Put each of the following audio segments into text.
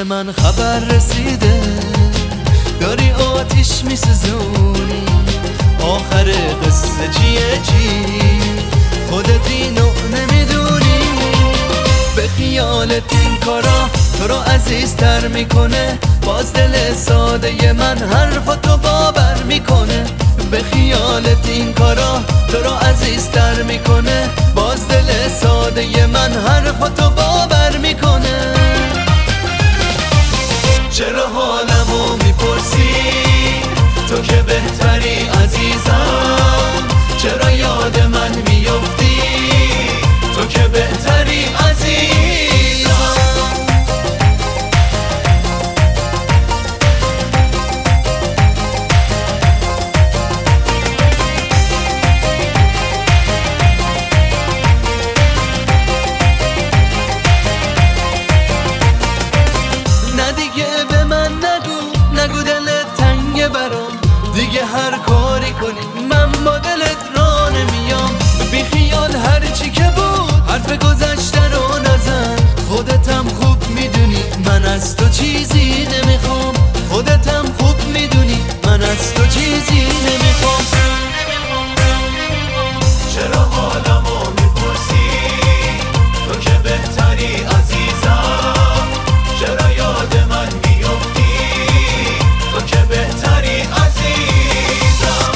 من خبر رسیده، داری آتیش میسوزونی. آخر قصه چیه چی؟ خودت اینو نمیدونی. به خیالت این کارا تو رو عزیزتر میکنه، باز دل ساده من حرفاتو باور میکنه. به خیالت این کارا تو رو عزیزتر میکنه، باز دل ساده من حرفاتو باور میکنه. چرا حالمو میپرسی تو که بهتری عزیزم؟ چرا یاد من میفتی تو که بهتری عزیزم؟ نه دیگه به من نگو دلت تنگه برام. دیگه هر کاری کنی من با دلت را نمیام. بی خیال هرچی که بود حرف گذشته رو نزن. خودتم خوب میدونی من از تو چیزی نمیخوام. خودتم خوب میدونی من از تو چیزی نمیخوام. چرا حالمو میپرسی تو که بهتری عزیزم؟ چرا یاد من میفتی تو که بهتری عزیزم؟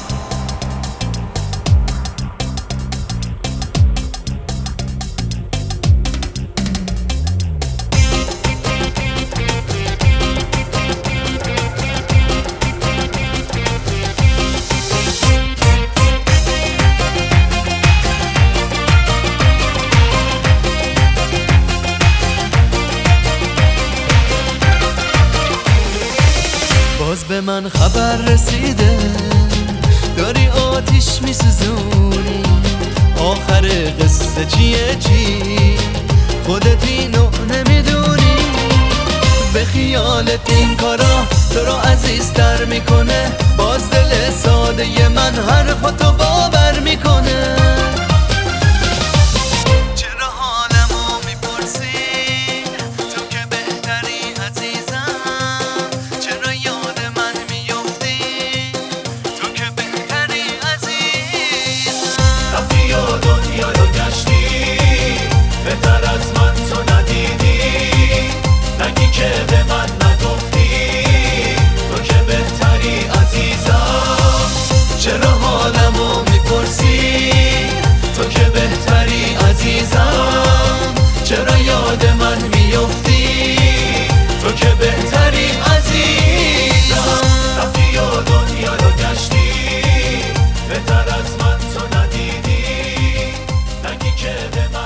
باز به من خبر رسیده، داری آتیش میسوزونی. آخر قصه چیه چی؟ خودت اینو نمیدونی. به خیالت این کارا تو رو عزیزتر میکنه، باز دل ساده من حرفاتو باور میکنه. چرا حالمو میپرسی تو که بهتری عزیزم؟ چرا یاد من میفتی تو که بهتری عزیزم؟ رفتی و دنیا رو گشتی، بهتر از من تو ندیدی. نگی که به من نگفتی تو که بهتری عزیزم. چرا حالمو میپرسی تو که بهتری عزیزم؟ چرا یاد من میفتی تو که بهتری عزیزم؟ رفتی و دنیا رو گشتی، بهتر از من تو ندیدی. نگی که به من